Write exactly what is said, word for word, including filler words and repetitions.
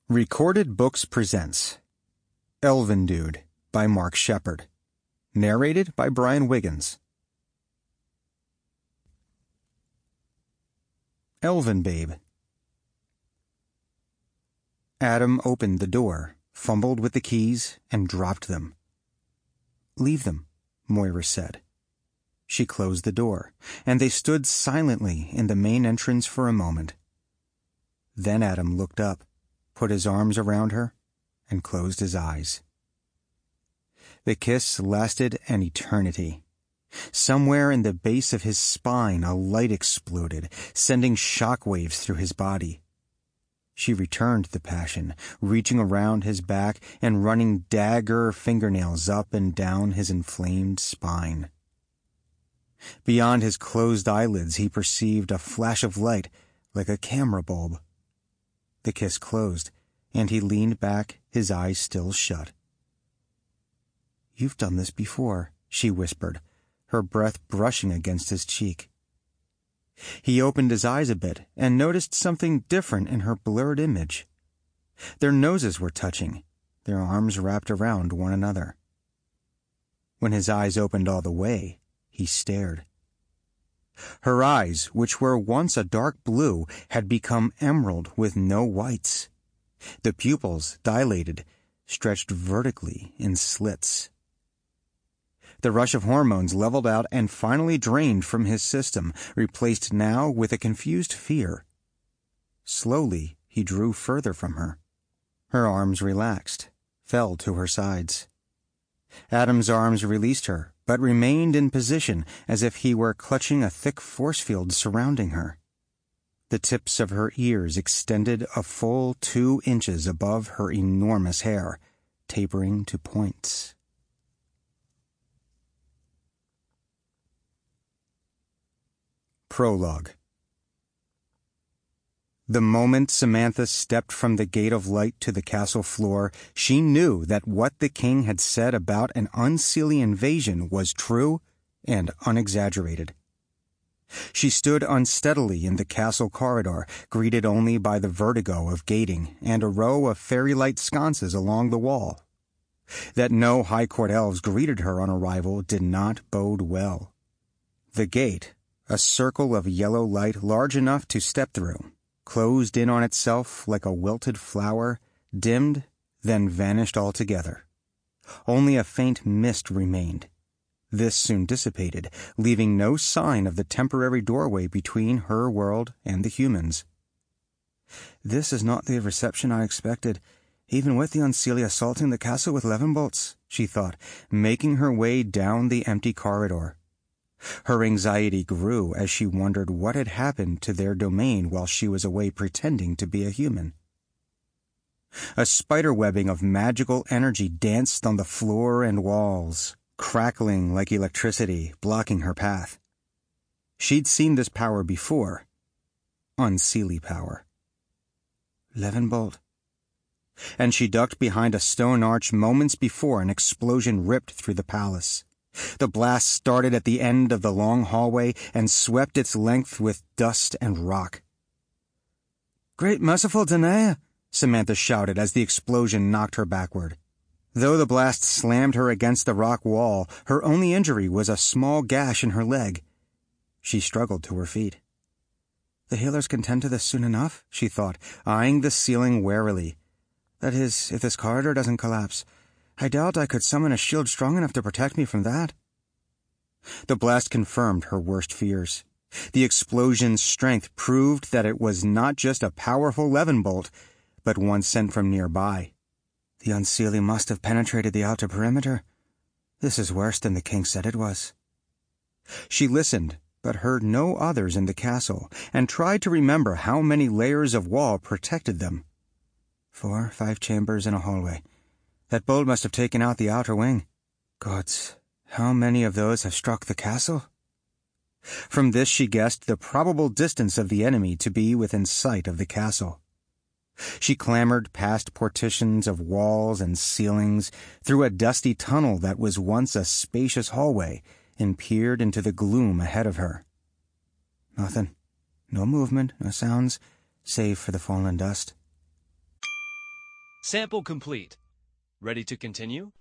Recorded Books presents Elven Dude by Mark Shepard. Narrated by Brian Wiggins. Elven Babe. Adam opened the door, fumbled with the keys, and dropped them. "Leave them," Moira said. She closed the door, and they stood silently in the main entrance for a moment. Then Adam looked up, put his arms around her, and closed his eyes. The kiss lasted an eternity. Somewhere in the base of his spine a light exploded, sending shockwaves through his body. She returned the passion, reaching around his back and running dagger fingernails up and down his inflamed spine. Beyond his closed eyelids he perceived a flash of light, like a camera bulb. The kiss closed, and he leaned back, his eyes still shut. "You've done this before," she whispered, her breath brushing against his cheek. He opened his eyes a bit and noticed something different in her blurred image. Their noses were touching, their arms wrapped around one another. When his eyes opened all the way, he stared. Her eyes, which were once a dark blue, had become emerald with no whites. The pupils, dilated, stretched vertically in slits. The rush of hormones leveled out and finally drained from his system, replaced now with a confused fear. Slowly, he drew further from her. Her arms relaxed, fell to her sides. Adam's arms released her, but remained in position as if he were clutching a thick force field surrounding her. The tips of her ears extended a full two inches above her enormous hair, tapering to points. Prologue. The moment Samantha stepped from the gate of light to the castle floor, she knew that what the king had said about an Unseelie invasion was true and unexaggerated. She stood unsteadily in the castle corridor, greeted only by the vertigo of gating and a row of fairy-light sconces along the wall. That no High Court elves greeted her on arrival did not bode well. The gate, a circle of yellow light large enough to step through, closed in on itself like a wilted flower, dimmed, then vanished altogether. Only a faint mist remained. This soon dissipated, leaving no sign of the temporary doorway between her world and the humans. "This is not the reception I expected, even with the Unseelie assaulting the castle with levin bolts," she thought, making her way down the empty corridor. Her anxiety grew as she wondered what had happened to their domain while she was away pretending to be a human. A spiderwebbing of magical energy danced on the floor and walls, crackling like electricity, blocking her path. She'd seen this power before. Unseelie power. "Levin bolt." And she ducked behind a stone arch moments before an explosion ripped through the palace. The blast started at the end of the long hallway and swept its length with dust and rock. "Great merciful Danae!" Samantha shouted as the explosion knocked her backward. Though the blast slammed her against the rock wall, her only injury was a small gash in her leg. She struggled to her feet. "The healers can tend to this soon enough," she thought, eyeing the ceiling warily. "That is, if this corridor doesn't collapse. I doubt I could summon a shield strong enough to protect me from that." The blast confirmed her worst fears. The explosion's strength proved that it was not just a powerful levin bolt, but one sent from nearby. The Unseelie must have penetrated the outer perimeter. This is worse than the king said it was. She listened, but heard no others in the castle, and tried to remember how many layers of wall protected them. Four, five chambers and a hallway. That bolt must have taken out the outer wing. Gods, how many of those have struck the castle? From this she guessed the probable distance of the enemy to be within sight of the castle. She clambered past partitions of walls and ceilings, through a dusty tunnel that was once a spacious hallway, and peered into the gloom ahead of her. Nothing. No movement, no sounds, save for the fallen dust. Sample complete. Ready to continue?